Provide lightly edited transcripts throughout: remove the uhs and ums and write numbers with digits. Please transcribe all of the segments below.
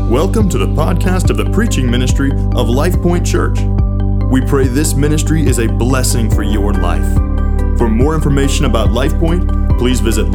Welcome to the podcast of the preaching ministry of Life Point Church. We pray this ministry is a blessing for your life. For more information about Life Point, please visit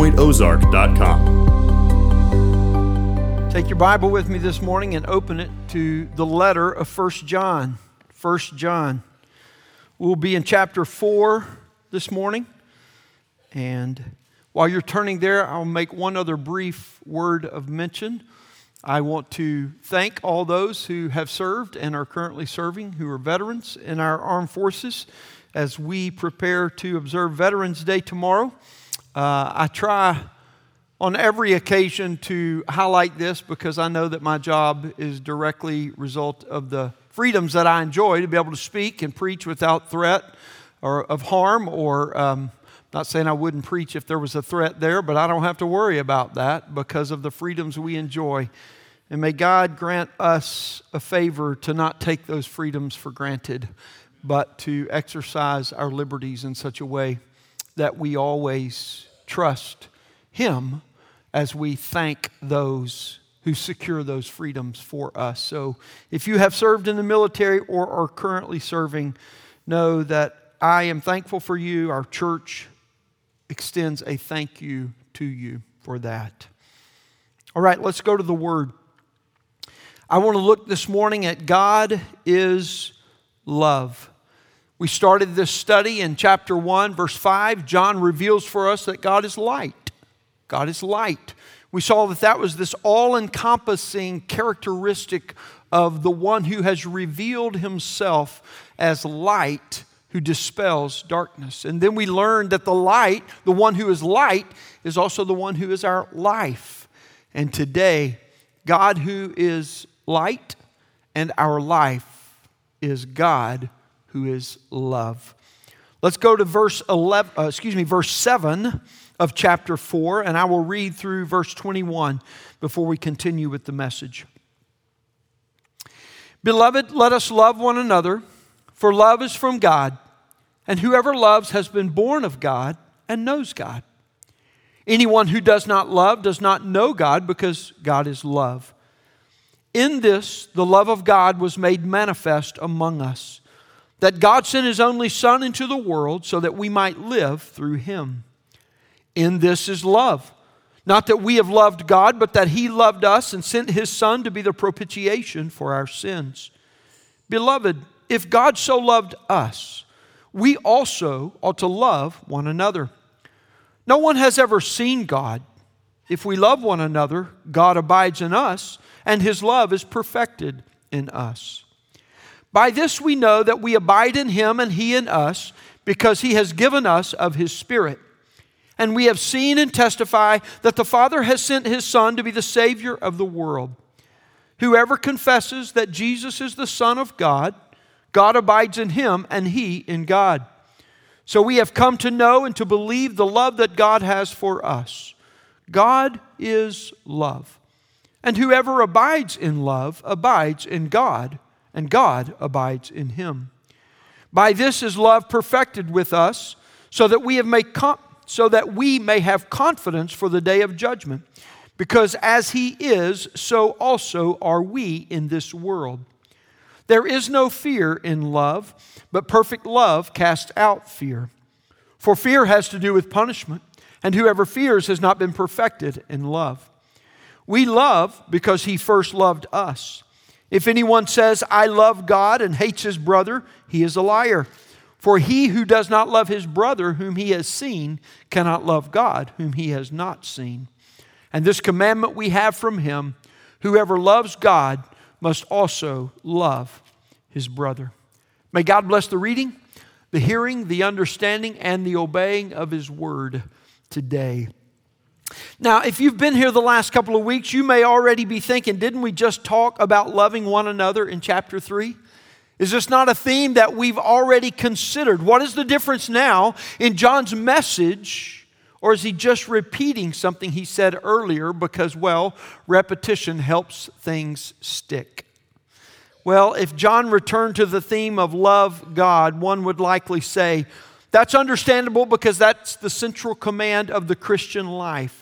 lifepointozark.com. Take your Bible with me this morning and open it to the letter of 1 John. 1 John. We'll be in chapter 4 this morning. And while you're turning there, I'll make one other brief word of mention. I want to thank all those who have served and are currently serving, who are veterans in our armed forces, as we prepare to observe Veterans Day tomorrow. I try on every occasion to highlight this because I know that my job is directly a result of the freedoms that I enjoy to be able to speak and preach without threat or of harm or not saying I wouldn't preach if there was a threat there, but I don't have to worry about that because of the freedoms we enjoy. And may God grant us a favor to not take those freedoms for granted, but to exercise our liberties in such a way that we always trust Him as we thank those who secure those freedoms for us. So if you have served in the military or are currently serving, know that I am thankful for you. Our church extends a thank you to you for that. All right, let's go to the Word. I want to look this morning at God is love. We started this study in chapter 1, verse 5. John reveals for us that God is light. God is light. We saw that that was this all-encompassing characteristic of the one who has revealed Himself as light, who dispels darkness. And then we learned that the light, the one who is light, is also the one who is our life. And today, God who is light and our life is God who is love. Let's go to verse 7 of chapter 4, and I will read through verse 21 before we continue with the message. Beloved, let us love one another, for love is from God, and whoever loves has been born of God and knows God. Anyone who does not love does not know God, because God is love. In this, the love of God was made manifest among us, that God sent His only Son into the world so that we might live through Him. In this is love, not that we have loved God, but that He loved us and sent His Son to be the propitiation for our sins. Beloved, if God so loved us, we also ought to love one another. No one has ever seen God. If we love one another, God abides in us, and His love is perfected in us. By this we know that we abide in Him and He in us, because He has given us of His Spirit. And we have seen and testify that the Father has sent His Son to be the Savior of the world. Whoever confesses that Jesus is the Son of God, God abides in Him and He in God. So we have come to know and to believe the love that God has for us. God is love. And whoever abides in love abides in God, and God abides in him. By this is love perfected with us, so that we may have confidence for the day of judgment. Because as He is, so also are we in this world. There is no fear in love, but perfect love casts out fear. For fear has to do with punishment, and whoever fears has not been perfected in love. We love because He first loved us. If anyone says, I love God, and hates his brother, he is a liar. For he who does not love his brother whom he has seen cannot love God whom he has not seen. And this commandment we have from Him, whoever loves God must also love his brother. May God bless the reading, the hearing, the understanding, and the obeying of His word today. Now, if you've been here the last couple of weeks, you may already be thinking, didn't we just talk about loving one another in chapter 3? Is this not a theme that we've already considered? What is the difference now in John's message? Or is he just repeating something he said earlier because, well, repetition helps things stick? Well, if John returned to the theme of love God, one would likely say, that's understandable because that's the central command of the Christian life.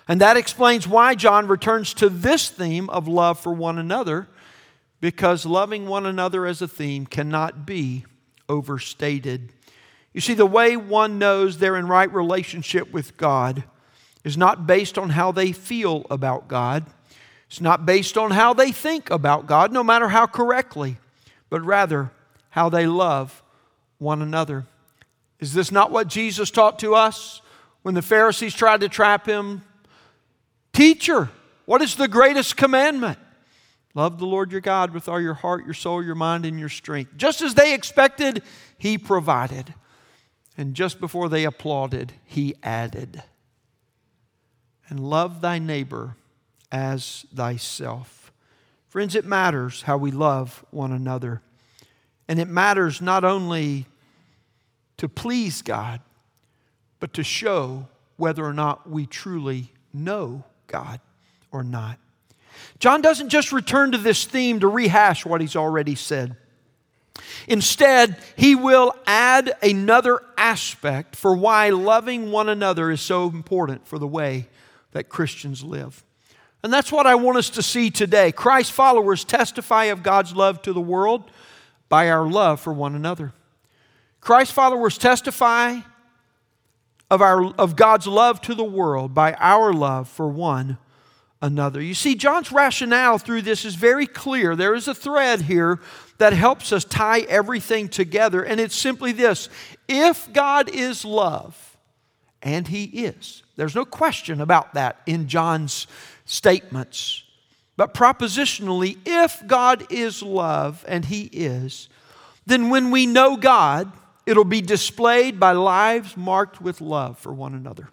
And that explains why John returns to this theme of love for one another, because loving one another as a theme cannot be overstated. You see, the way one knows they're in right relationship with God is not based on how they feel about God. It's not based on how they think about God, no matter how correctly, but rather how they love one another. Is this not what Jesus taught to us when the Pharisees tried to trap him? Teacher, what is the greatest commandment? Love the Lord your God with all your heart, your soul, your mind, and your strength. Just as they expected, he provided. And just before they applauded, he added. And love thy neighbor as thyself. Friends, it matters how we love one another. And it matters not only to please God, but to show whether or not we truly know God or not. John doesn't just return to this theme to rehash what he's already said. Instead, he will add another aspect for why loving one another is so important for the way that Christians live. And that's what I want us to see today. Christ followers testify of God's love to the world by our love for one another. Christ followers testify of God's love to the world by our love for one another. You see, John's rationale through this is very clear. There is a thread here that helps us tie everything together, and it's simply this: if God is love, and He is, there's no question about that in John's statements. But propositionally, if God is love, and He is, then when we know God, it'll be displayed by lives marked with love for one another.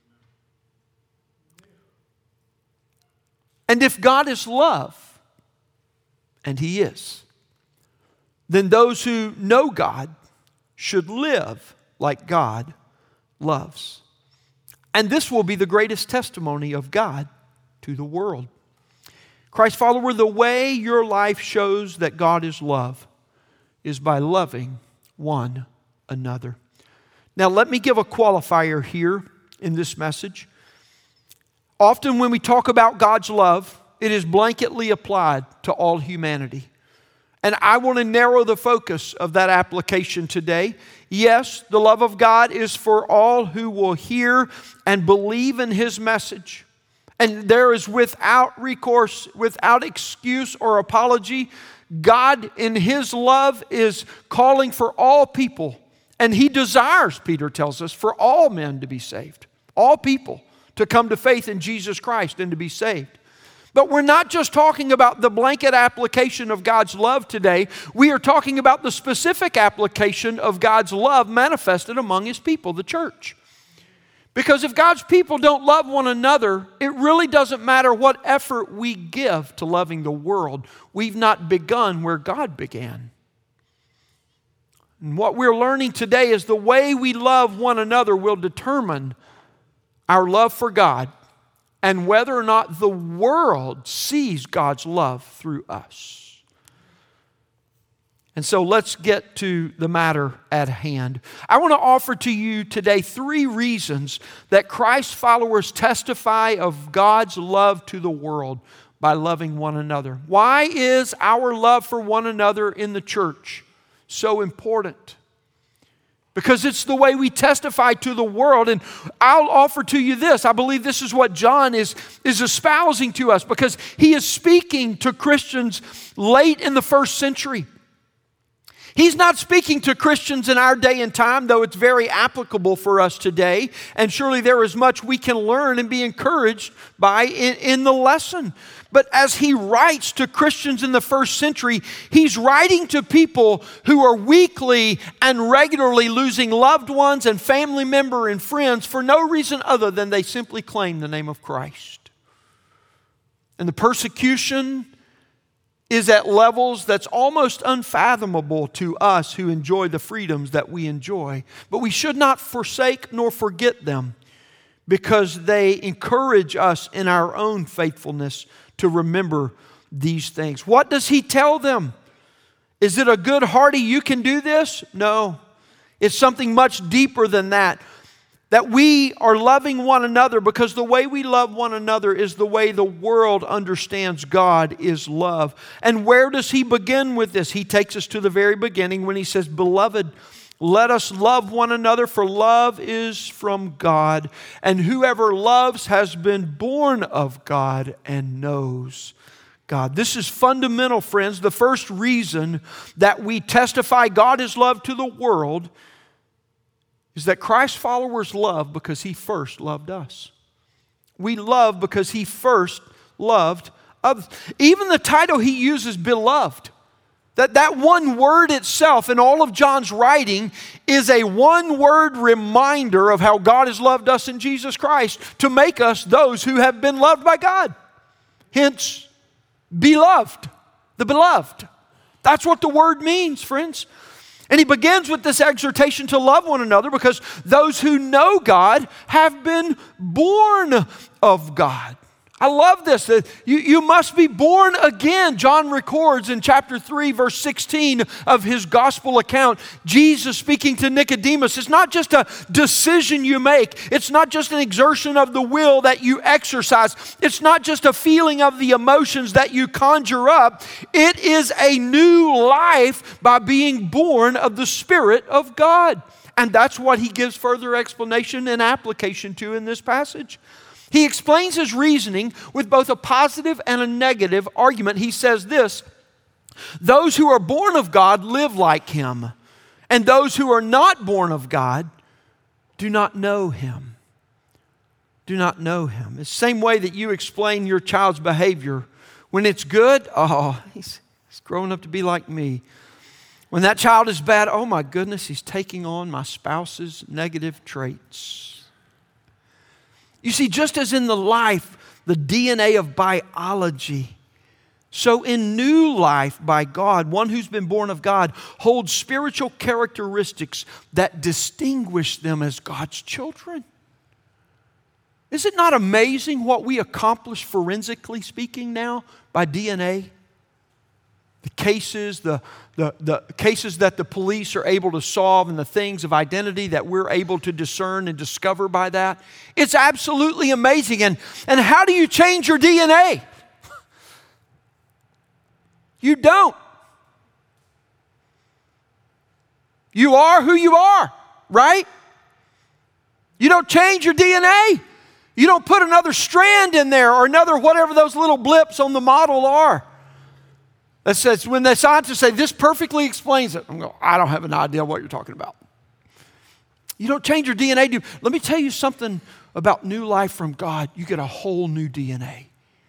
And if God is love, and He is, then those who know God should live like God loves. And this will be the greatest testimony of God to the world. Christ follower, the way your life shows that God is love is by loving one another. Now, let me give a qualifier here in this message. Often when we talk about God's love, it is blanketly applied to all humanity. And I want to narrow the focus of that application today. Yes, the love of God is for all who will hear and believe in His message. And there is without recourse, without excuse or apology, God in His love is calling for all people. And He desires, Peter tells us, for all men to be saved. All people to come to faith in Jesus Christ and to be saved. But we're not just talking about the blanket application of God's love today. We are talking about the specific application of God's love manifested among His people, the church. Because if God's people don't love one another, it really doesn't matter what effort we give to loving the world. We've not begun where God began. And what we're learning today is the way we love one another will determine our love for God and whether or not the world sees God's love through us. And so let's get to the matter at hand. I want to offer to you today 3 reasons that Christ followers testify of God's love to the world by loving one another. Why is our love for one another in the church so important? Because it's the way we testify to the world. And I'll offer to you this. I believe this is what John is espousing to us, because he is speaking to Christians late in the first century. He's not speaking to Christians in our day and time, though it's very applicable for us today. And surely there is much we can learn and be encouraged by in the lesson. But as he writes to Christians in the first century, he's writing to people who are weekly and regularly losing loved ones and family members and friends for no reason other than they simply claim the name of Christ. And the persecution is at levels that's almost unfathomable to us who enjoy the freedoms that we enjoy. But we should not forsake nor forget them, because they encourage us in our own faithfulness to remember these things. What does he tell them? Is it a good hearty, you can do this? No. It's something much deeper than that that we are loving one another, because the way we love one another is the way the world understands God is love. And where does he begin with this? He takes us to the very beginning when he says, "Beloved, let us love one another, for love is from God. And whoever loves has been born of God and knows God." This is fundamental, friends. The first reason that we testify God is love to the world is that Christ's followers love because he first loved us. We love because he first loved others. Even the title he uses, beloved, that one word itself in all of John's writing is a one-word reminder of how God has loved us in Jesus Christ to make us those who have been loved by God. Hence, beloved, the beloved. That's what the word means, friends. And he begins with this exhortation to love one another because those who know God have been born of God. I love this. You must be born again. John records in chapter 3, verse 16 of his gospel account, Jesus speaking to Nicodemus. It's not just a decision you make. It's not just an exertion of the will that you exercise. It's not just a feeling of the emotions that you conjure up. It is a new life by being born of the Spirit of God. And that's what he gives further explanation and application to in this passage. He explains his reasoning with both a positive and a negative argument. He says this: those who are born of God live like him, and those who are not born of God do not know him. Do not know him. It's the same way that you explain your child's behavior. When it's good, oh, he's growing up to be like me. When that child is bad, oh my goodness, he's taking on my spouse's negative traits. You see, just as in the life, the DNA of biology, so in new life by God, one who's been born of God holds spiritual characteristics that distinguish them as God's children. Is it not amazing what we accomplish forensically speaking now by DNA? The cases, the cases that the police are able to solve and the things of identity that we're able to discern and discover by that. It's absolutely amazing. And how do you change your DNA? You don't. You are who you are, right? You don't change your DNA. You don't put another strand in there or another whatever those little blips on the model are. That says, when the scientists say this perfectly explains it, I'm going, I don't have an idea what you're talking about. You don't change your DNA. Let me tell you something about new life from God. You get a whole new DNA.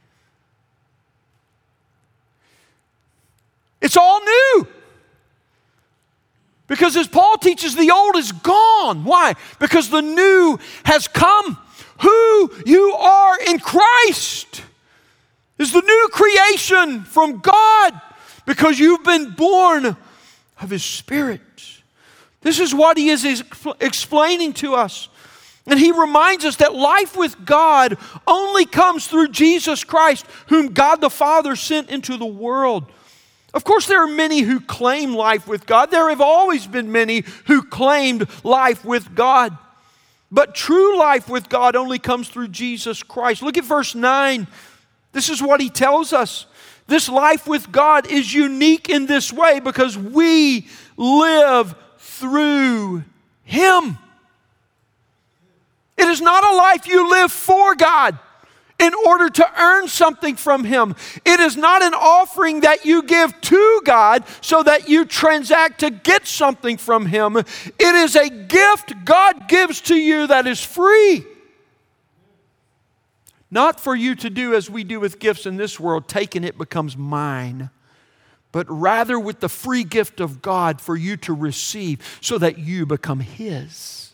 It's all new. Because as Paul teaches, the old is gone. Why? Because the new has come. Who you are in Christ is the new creation from God because you've been born of His Spirit. This is what He is explaining to us. And He reminds us that life with God only comes through Jesus Christ, whom God the Father sent into the world. Of course, there are many who claim life with God. There have always been many who claimed life with God. But true life with God only comes through Jesus Christ. Look at verse 9. This is what he tells us. This life with God is unique in this way because we live through Him. It is not a life you live for God in order to earn something from Him. It is not an offering that you give to God so that you transact to get something from Him. It is a gift God gives to you that is free. Not for you to do as we do with gifts in this world, taking it becomes mine, but rather with the free gift of God for you to receive so that you become His.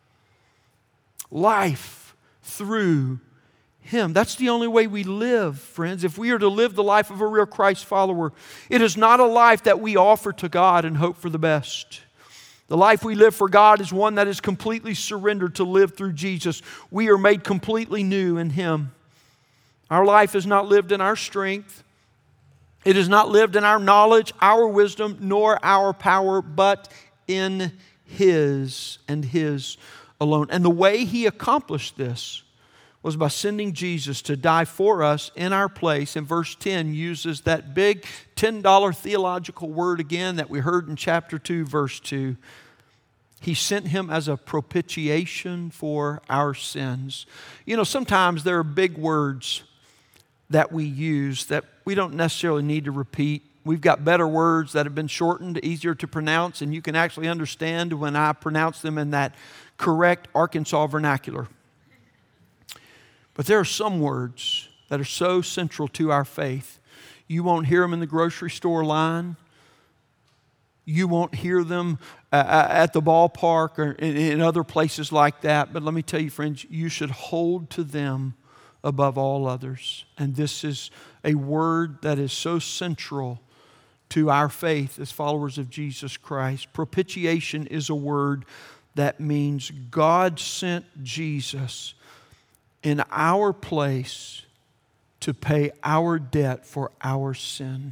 Life through Him. That's the only way we live, friends. If we are to live the life of a real Christ follower, it is not a life that we offer to God and hope for the best. The life we live for God is one that is completely surrendered to live through Jesus. We are made completely new in Him. Our life is not lived in our strength. It is not lived in our knowledge, our wisdom, nor our power, but in His and His alone. And the way He accomplished this was by sending Jesus to die for us in our place. And verse 10 uses that big $10 theological word again that we heard in chapter 2, verse 2. He sent Him as a propitiation for our sins. You know, sometimes there are big words that we use that we don't necessarily need to repeat. We've got better words that have been shortened, easier to pronounce, and you can actually understand when I pronounce them in that correct Arkansas vernacular. But there are some words that are so central to our faith. You won't hear them in the grocery store line. You won't hear them at the ballpark or in other places like that. But let me tell you, friends, you should hold to them above all others. And this is a word that is so central to our faith as followers of Jesus Christ. Propitiation is a word that means God sent Jesus in our place to pay our debt for our sin.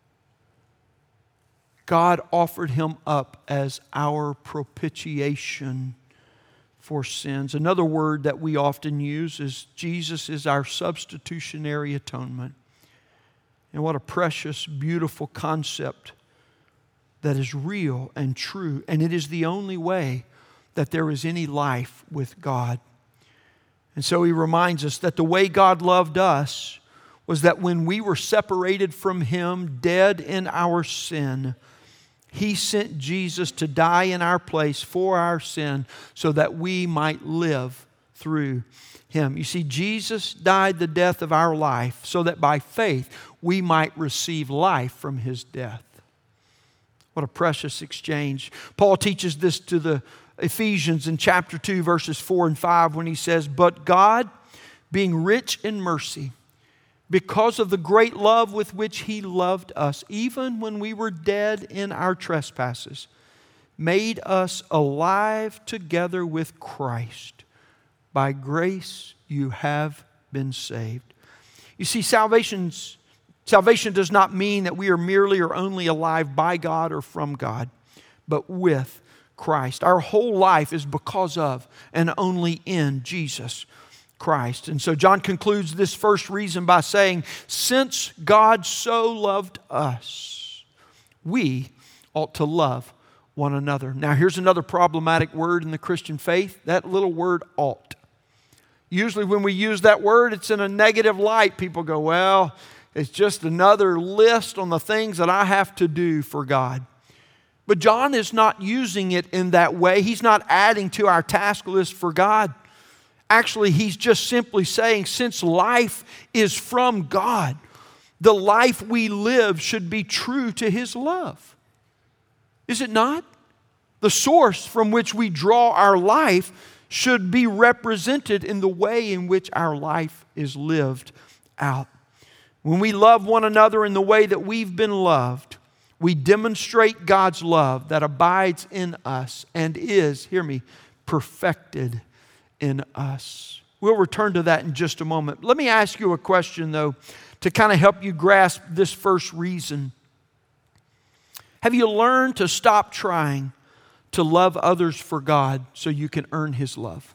God offered Him up as our propitiation for sins. Another word that we often use is Jesus is our substitutionary atonement. And what a precious, beautiful concept that is real and true. And it is the only way that there is any life with God. And so He reminds us that the way God loved us was that when we were separated from Him, dead in our sin, He sent Jesus to die in our place for our sin so that we might live through Him. You see, Jesus died the death of our life so that by faith we might receive life from His death. What a precious exchange. Paul teaches this to the Ephesians in chapter 2, verses 4 and 5 when he says, "But God, being rich in mercy, because of the great love with which He loved us, even when we were dead in our trespasses, made us alive together with Christ. By grace you have been saved." You see, salvation does not mean that we are merely or only alive by God or from God, but with Christ. Our whole life is because of and only in Jesus Christ. And so John concludes this first reason by saying, since God so loved us, we ought to love one another. Now here's another problematic word in the Christian faith, that little word ought. Usually when we use that word, it's in a negative light. People go, well, it's just another list on the things that I have to do for God. But John is not using it in that way. He's not adding to our task list for God. Actually, he's just simply saying, since life is from God, the life we live should be true to His love. Is it not? The source from which we draw our life should be represented in the way in which our life is lived out. When we love one another in the way that we've been loved, we demonstrate God's love that abides in us and is, hear me, perfected in us. We'll return to that in just a moment. Let me ask you a question, though, to kind of help you grasp this first reason. Have you learned to stop trying to love others for God so you can earn His love?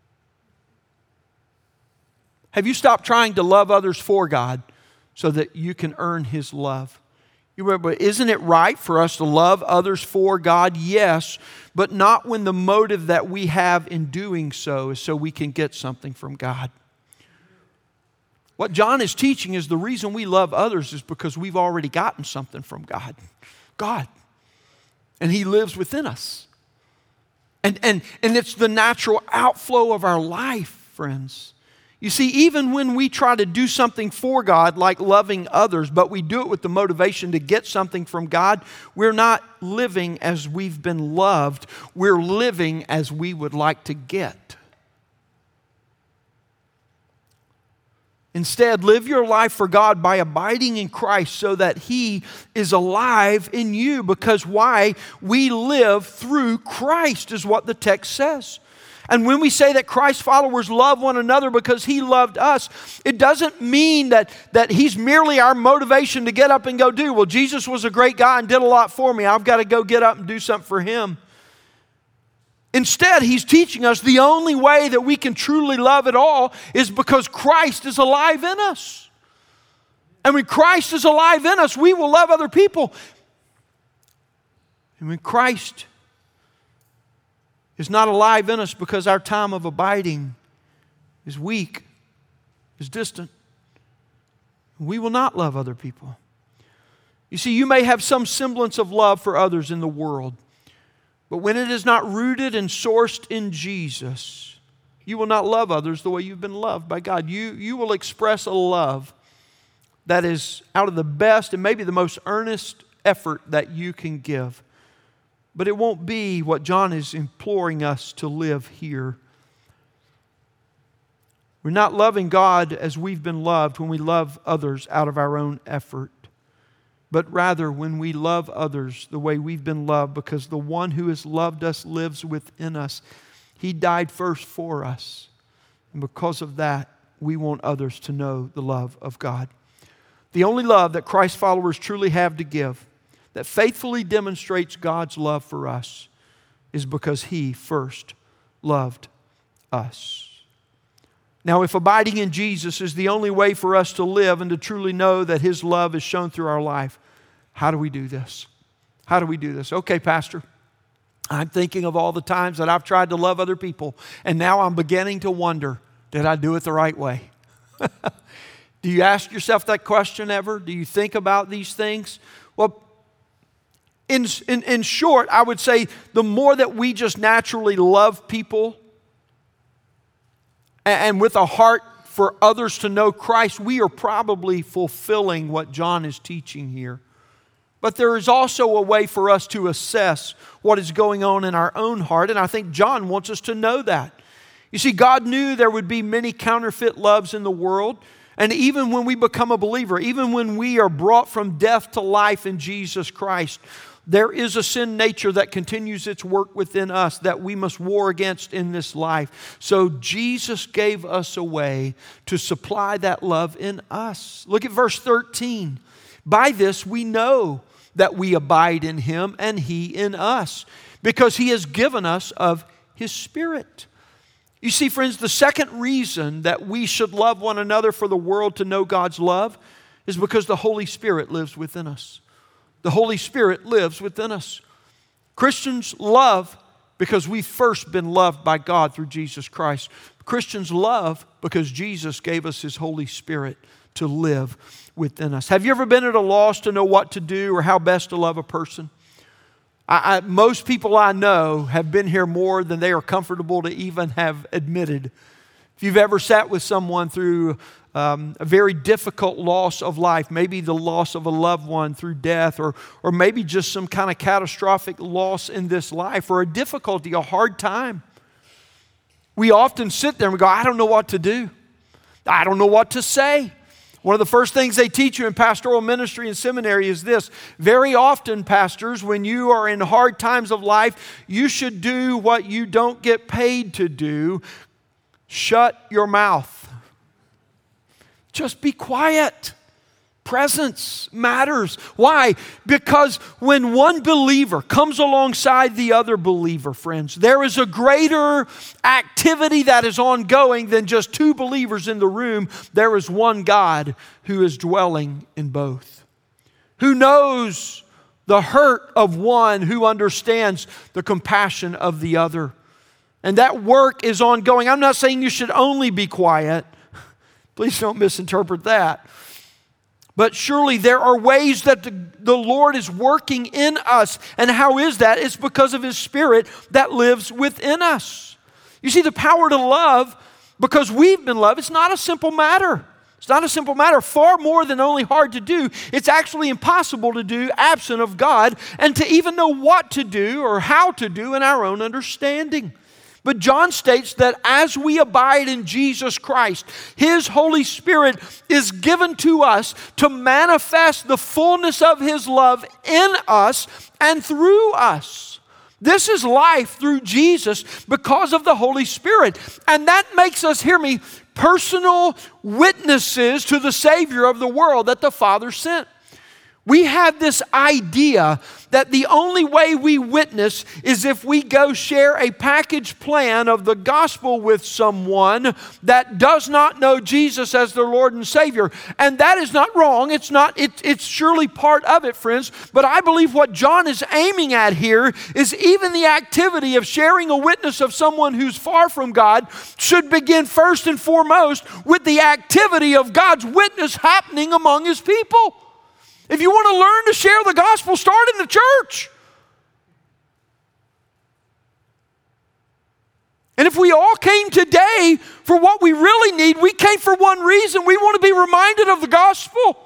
Have you stopped trying to love others for God so that you can earn His love? You remember, isn't it right for us to love others for God? Yes, but not when the motive that we have in doing so is so we can get something from God. What John is teaching is the reason we love others is because we've already gotten something from God. God. And He lives within us. And it's the natural outflow of our life, friends. You see, even when we try to do something for God, like loving others, but we do it with the motivation to get something from God, we're not living as we've been loved. We're living as we would like to get. Instead, live your life for God by abiding in Christ so that He is alive in you. Because why? We live through Christ is what the text says. And when we say that Christ followers love one another because He loved us, it doesn't mean that He's merely our motivation to get up and go do. Well, Jesus was a great guy and did a lot for me. I've got to go get up and do something for Him. Instead, he's teaching us the only way that we can truly love at all is because Christ is alive in us. And when Christ is alive in us, we will love other people. And when Christ is not alive in us because our time of abiding is weak, is distant, we will not love other people. You see, you may have some semblance of love for others in the world, but when it is not rooted and sourced in Jesus, you will not love others the way you've been loved by God. You will express a love that is out of the best and maybe the most earnest effort that you can give. But it won't be what John is imploring us to live here. We're not loving God as we've been loved when we love others out of our own effort, but rather when we love others the way we've been loved because the one who has loved us lives within us. He died first for us. And because of that, we want others to know the love of God. The only love that Christ followers truly have to give that faithfully demonstrates God's love for us is because He first loved us. Now, if abiding in Jesus is the only way for us to live and to truly know that His love is shown through our life, how do we do this? How do we do this? Okay, Pastor, I'm thinking of all the times that I've tried to love other people, and now I'm beginning to wonder, did I do it the right way? Do you ask yourself that question ever? Do you think about these things? Well, in short, I would say the more that we just naturally love people and with a heart for others to know Christ, we are probably fulfilling what John is teaching here. But there is also a way for us to assess what is going on in our own heart, and I think John wants us to know that. You see, God knew there would be many counterfeit loves in the world, and even when we become a believer, even when we are brought from death to life in Jesus Christ, there is a sin nature that continues its work within us that we must war against in this life. So Jesus gave us a way to supply that love in us. Look at verse 13. By this we know that we abide in Him and He in us, because He has given us of His Spirit. You see, friends, the second reason that we should love one another for the world to know God's love is because the Holy Spirit lives within us. The Holy Spirit lives within us. Christians love because we've first been loved by God through Jesus Christ. Christians love because Jesus gave us His Holy Spirit to live within us. Have you ever been at a loss to know what to do or how best to love a person? Most people I know have been here more than they are comfortable to even have admitted. If you've ever sat with someone through a very difficult loss of life, maybe the loss of a loved one through death, or maybe just some kind of catastrophic loss in this life, or a difficulty, a hard time, we often sit there and we go, I don't know what to do. I don't know what to say. One of the first things they teach you in pastoral ministry and seminary is this. Very often, pastors, when you are in hard times of life, you should do what you don't get paid to do. Shut your mouth. Just be quiet. Presence matters. Why? Because when one believer comes alongside the other believer, friends, there is a greater activity that is ongoing than just two believers in the room. There is one God who is dwelling in both, who knows the hurt of one, who understands the compassion of the other. And that work is ongoing. I'm not saying you should only be quiet. Please don't misinterpret that. But surely there are ways that the Lord is working in us. And how is that? It's because of His Spirit that lives within us. You see, the power to love, because we've been loved, it's not a simple matter. It's not a simple matter. Far more than only hard to do. It's actually impossible to do absent of God, and to even know what to do or how to do in our own understanding. But John states that as we abide in Jesus Christ, His Holy Spirit is given to us to manifest the fullness of His love in us and through us. This is life through Jesus because of the Holy Spirit. And that makes us, hear me, personal witnesses to the Savior of the world that the Father sent. We have this idea that the only way we witness is if we go share a package plan of the gospel with someone that does not know Jesus as their Lord and Savior. And that is not wrong. It's surely part of it, friends. But I believe what John is aiming at here is even the activity of sharing a witness of someone who's far from God should begin first and foremost with the activity of God's witness happening among His people. If you want to learn to share the gospel, start in the church. And if we all came today for what we really need, we came for one reason. We want to be reminded of the gospel.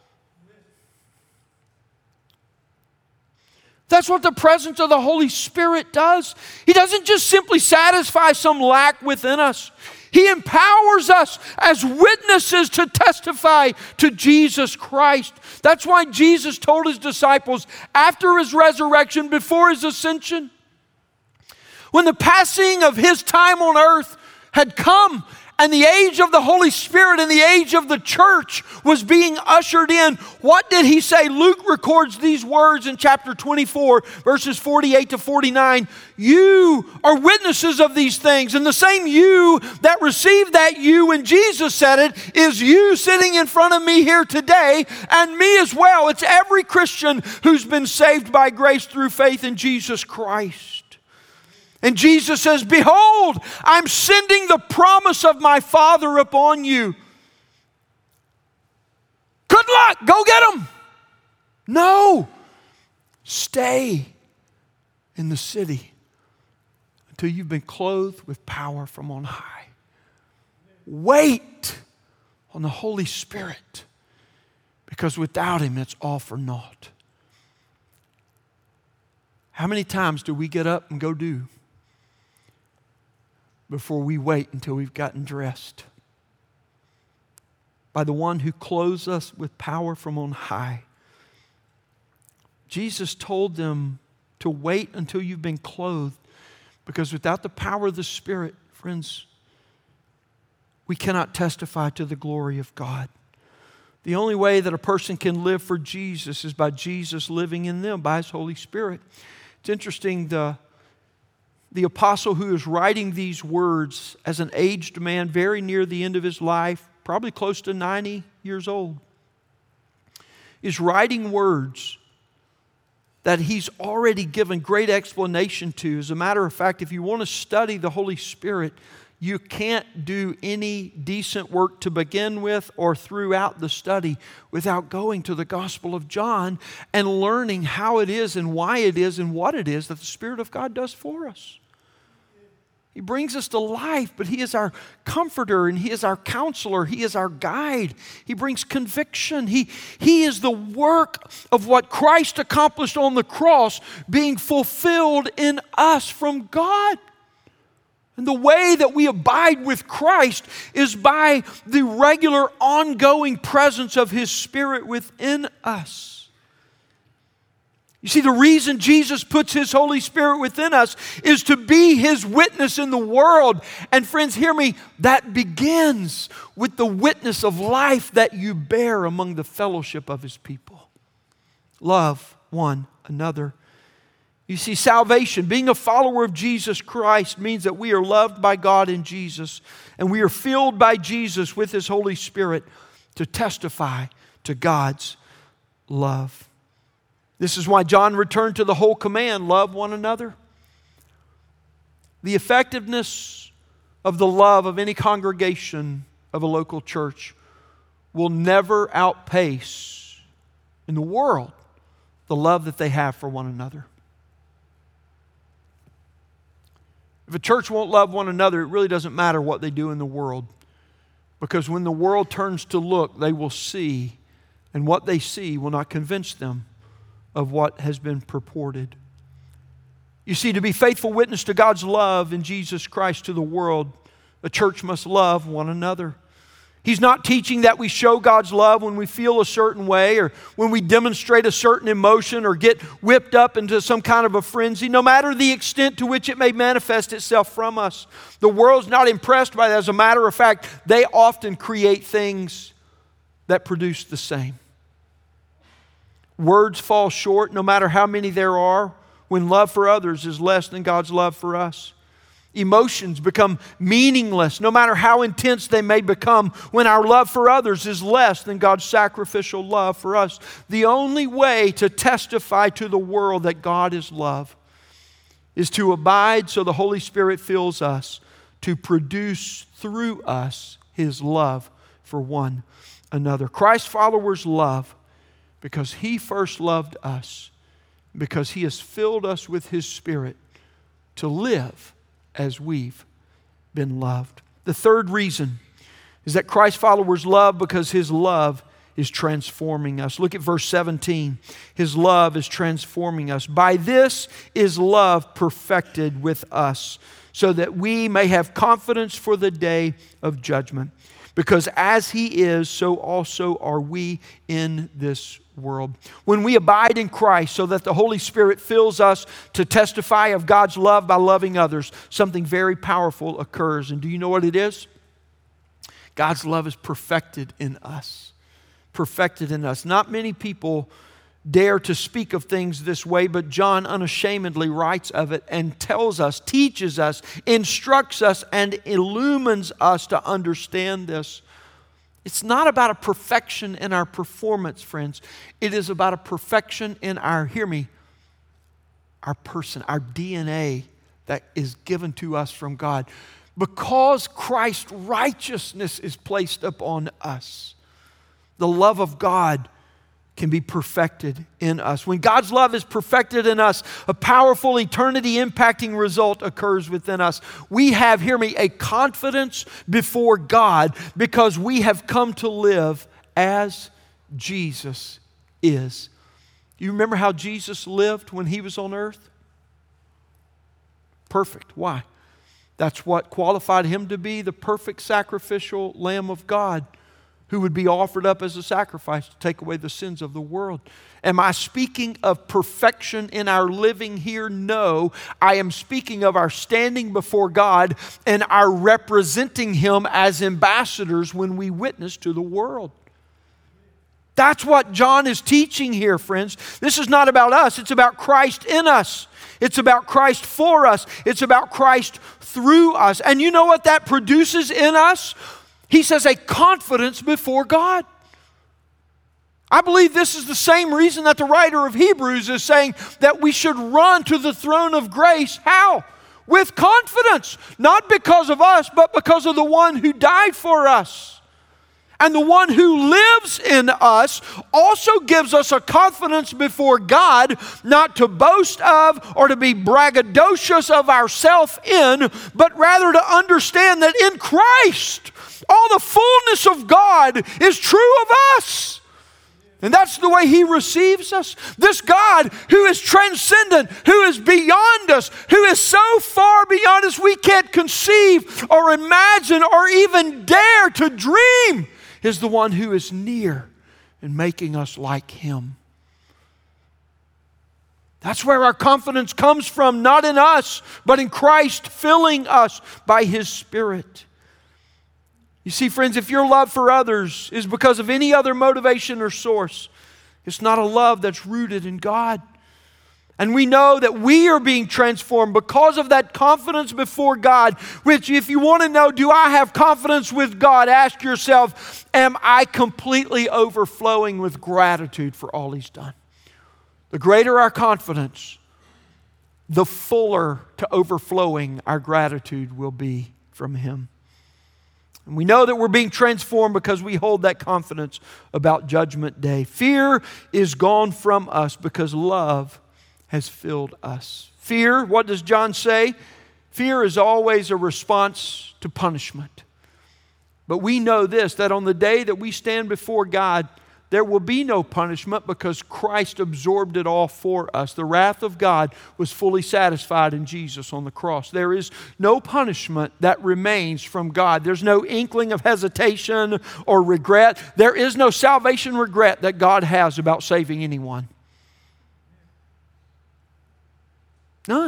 That's what the presence of the Holy Spirit does. He doesn't just simply satisfy some lack within us. He empowers us as witnesses to testify to Jesus Christ. That's why Jesus told His disciples after His resurrection, before His ascension, when the passing of His time on earth had come and the age of the Holy Spirit and the age of the church was being ushered in, what did He say? Luke records these words in chapter 24, verses 48 to 49. You are witnesses of these things, and the same you that received that you when Jesus said it is you sitting in front of me here today, and me as well. It's every Christian who's been saved by grace through faith in Jesus Christ. And Jesus says, behold, I'm sending the promise of my Father upon you. Good luck, go get them. No, stay in the city until you've been clothed with power from on high. Wait on the Holy Spirit, because without Him, it's all for naught. How many times do we get up and go do before we wait until we've gotten dressed by the one who clothes us with power from on high? Jesus told them to wait until you've been clothed, because without the power of the Spirit, friends, we cannot testify to the glory of God. The only way that a person can live for Jesus is by Jesus living in them, by His Holy Spirit. It's interesting, the apostle who is writing these words as an aged man, very near the end of his life, probably close to 90 years old, is writing words that he's already given great explanation to. As a matter of fact, if you want to study the Holy Spirit, you can't do any decent work to begin with or throughout the study without going to the Gospel of John and learning how it is and why it is and what it is that the Spirit of God does for us. He brings us to life, but He is our comforter and He is our counselor. He is our guide. He brings conviction. He is the work of what Christ accomplished on the cross being fulfilled in us from God. And the way that we abide with Christ is by the regular ongoing presence of His Spirit within us. You see, the reason Jesus puts His Holy Spirit within us is to be His witness in the world. And friends, hear me, that begins with the witness of life that you bear among the fellowship of His people. Love one another. You see, salvation, being a follower of Jesus Christ, means that we are loved by God in Jesus, and we are filled by Jesus with His Holy Spirit to testify to God's love. This is why John returned to the whole command, love one another. The effectiveness of the love of any congregation of a local church will never outpace in the world the love that they have for one another. If a church won't love one another, it really doesn't matter what they do in the world. Because when the world turns to look, they will see, and what they see will not convince them of what has been purported. You see, to be faithful witness to God's love in Jesus Christ to the world, a church must love one another. He's not teaching that we show God's love when we feel a certain way or when we demonstrate a certain emotion or get whipped up into some kind of a frenzy, no matter the extent to which it may manifest itself from us. The world's not impressed by that. As a matter of fact, they often create things that produce the same. Words fall short, no matter how many there are, when love for others is less than God's love for us. Emotions become meaningless, no matter how intense they may become, when our love for others is less than God's sacrificial love for us. The only way to testify to the world that God is love is to abide so the Holy Spirit fills us, to produce through us His love for one another. Christ followers love because He first loved us, because He has filled us with His Spirit to live as we've been loved. The third reason is that Christ followers love because His love is transforming us. Look at verse 17. His love is transforming us. By this is love perfected with us, so that we may have confidence for the day of judgment. Because as He is, so also are we in this world. When we abide in Christ so that the Holy Spirit fills us to testify of God's love by loving others, something very powerful occurs. And do you know what it is? God's love is perfected in us. Perfected in us. Not many people dare to speak of things this way, but John unashamedly writes of it and tells us, teaches us, instructs us, and illumines us to understand this. It's not about a perfection in our performance, friends. It is about a perfection in our, hear me, our person, our DNA that is given to us from God. Because Christ's righteousness is placed upon us, the love of God can be perfected in us. When God's love is perfected in us, a powerful eternity impacting result occurs within us. We have, hear me, a confidence before God because we have come to live as Jesus is. You remember how Jesus lived when He was on earth? Perfect. Why? That's what qualified Him to be the perfect sacrificial Lamb of God, who would be offered up as a sacrifice to take away the sins of the world. Am I speaking of perfection in our living here? No. I am speaking of our standing before God and our representing Him as ambassadors when we witness to the world. That's what John is teaching here, friends. This is not about us. It's about Christ in us. It's about Christ for us. It's about Christ through us. And you know what that produces in us? He says a confidence before God. I believe this is the same reason that the writer of Hebrews is saying that we should run to the throne of grace. How? With confidence. Not because of us, but because of the one who died for us. And the one who lives in us also gives us a confidence before God, not to boast of or to be braggadocious of ourselves in, but rather to understand that in Christ, all the fullness of God is true of us. And that's the way He receives us. This God who is transcendent, who is beyond us, who is so far beyond us we can't conceive or imagine or even dare to dream, is the one who is near and making us like Him. That's where our confidence comes from, not in us, but in Christ filling us by His Spirit. You see, friends, if your love for others is because of any other motivation or source, it's not a love that's rooted in God. And we know that we are being transformed because of that confidence before God, which if you want to know, do I have confidence with God? Ask yourself, am I completely overflowing with gratitude for all He's done? The greater our confidence, the fuller to overflowing our gratitude will be from Him. And we know that we're being transformed because we hold that confidence about Judgment Day. Fear is gone from us because love has filled us. Fear, what does John say? Fear is always a response to punishment. But we know this, that on the day that we stand before God, there will be no punishment because Christ absorbed it all for us. The wrath of God was fully satisfied in Jesus on the cross. There is no punishment that remains from God. There's no inkling of hesitation or regret. There is no salvation regret that God has about saving anyone. None.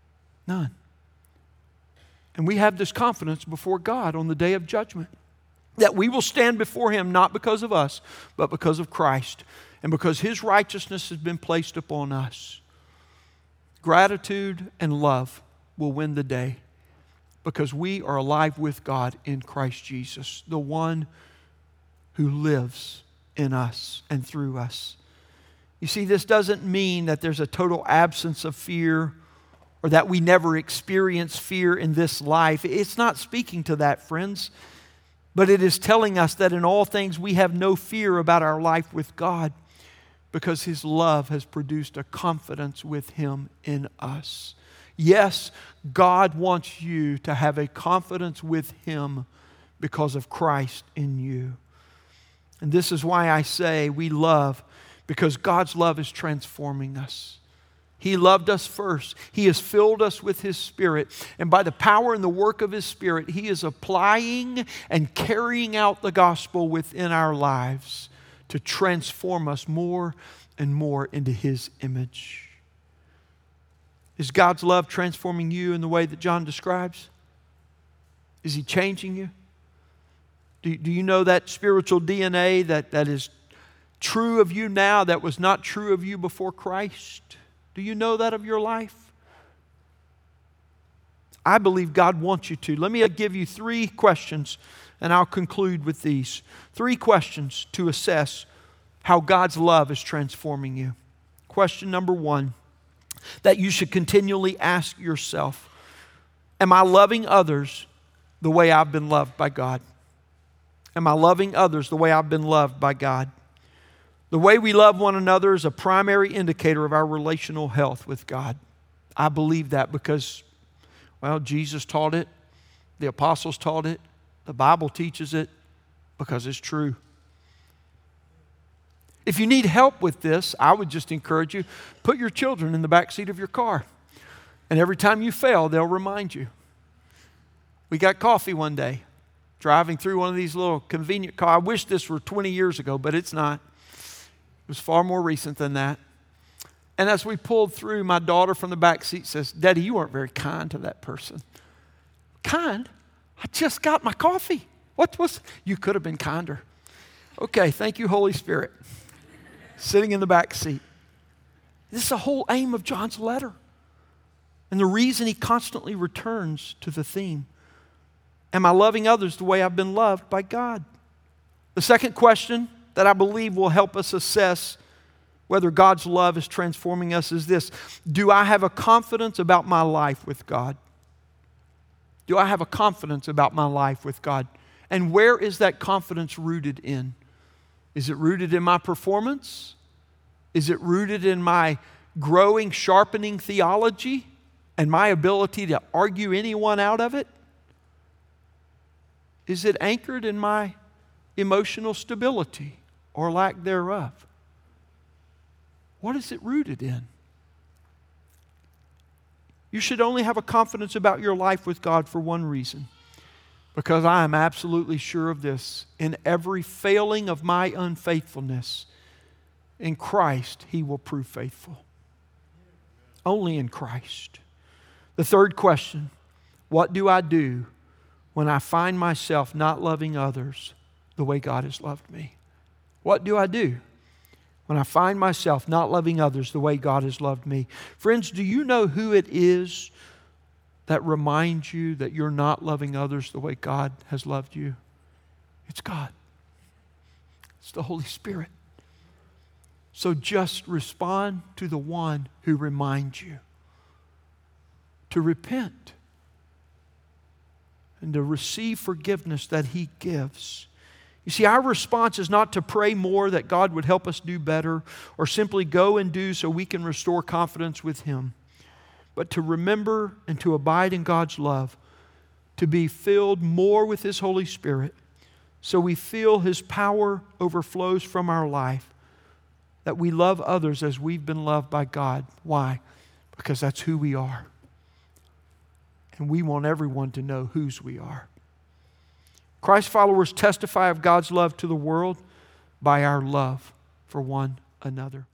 None. And we have this confidence before God on the day of judgment. that we will stand before Him not because of us, but because of Christ, and because His righteousness has been placed upon us. Gratitude and love will win the day because we are alive with God in Christ Jesus, the one who lives in us and through us. You see, this doesn't mean that there's a total absence of fear or that we never experience fear in this life. It's not speaking to that, friends. But it is telling us that in all things we have no fear about our life with God because His love has produced a confidence with Him in us. Yes, God wants you to have a confidence with Him because of Christ in you. And this is why I say we love, because God's love is transforming us. He loved us first. He has filled us with His Spirit. And by the power and the work of His Spirit, He is applying and carrying out the gospel within our lives to transform us more and more into His image. Is God's love transforming you in the way that John describes? Is He changing you? Do you know that spiritual DNA that is true of you now that was not true of you before Christ? Do you know that of your life? I believe God wants you to. Let me give you 3 questions, and I'll conclude with these. 3 questions to assess how God's love is transforming you. Question number 1, that you should continually ask yourself, am I loving others the way I've been loved by God? Am I loving others the way I've been loved by God? The way we love one another is a primary indicator of our relational health with God. I believe that because, well, Jesus taught it, the apostles taught it, the Bible teaches it, because it's true. If you need help with this, I would just encourage you, put your children in the back seat of your car. And every time you fail, they'll remind you. We got coffee one day, driving through one of these little convenient cars. I wish this were 20 years ago, but it's not. It was far more recent than that. And as we pulled through, my daughter from the back seat says, Daddy, you weren't very kind to that person. Kind? I just got my coffee. You could have been kinder. Okay, thank you, Holy Spirit. Sitting in the back seat. This is the whole aim of John's letter. And the reason he constantly returns to the theme. Am I loving others the way I've been loved by God? The second question that I believe will help us assess whether God's love is transforming us is this. Do I have a confidence about my life with God? Do I have a confidence about my life with God? And where is that confidence rooted in? Is it rooted in my performance? Is it rooted in my growing, sharpening theology and my ability to argue anyone out of it? Is it anchored in my emotional stability or lack thereof? What is it rooted in? You should only have a confidence about your life with God for one reason. Because I am absolutely sure of this. In every failing of my unfaithfulness, in Christ, He will prove faithful. Only in Christ. The third question, what do I do when I find myself not loving others the way God has loved me? What do I do when I find myself not loving others the way God has loved me? Friends, do you know who it is that reminds you that you're not loving others the way God has loved you? It's God. It's the Holy Spirit. So just respond to the one who reminds you to repent and to receive forgiveness that He gives. You see, our response is not to pray more that God would help us do better or simply go and do so we can restore confidence with Him, but to remember and to abide in God's love, to be filled more with His Holy Spirit so we feel His power overflows from our life, that we love others as we've been loved by God. Why? Because that's who we are. And we want everyone to know whose we are. Christ followers testify of God's love to the world by our love for one another.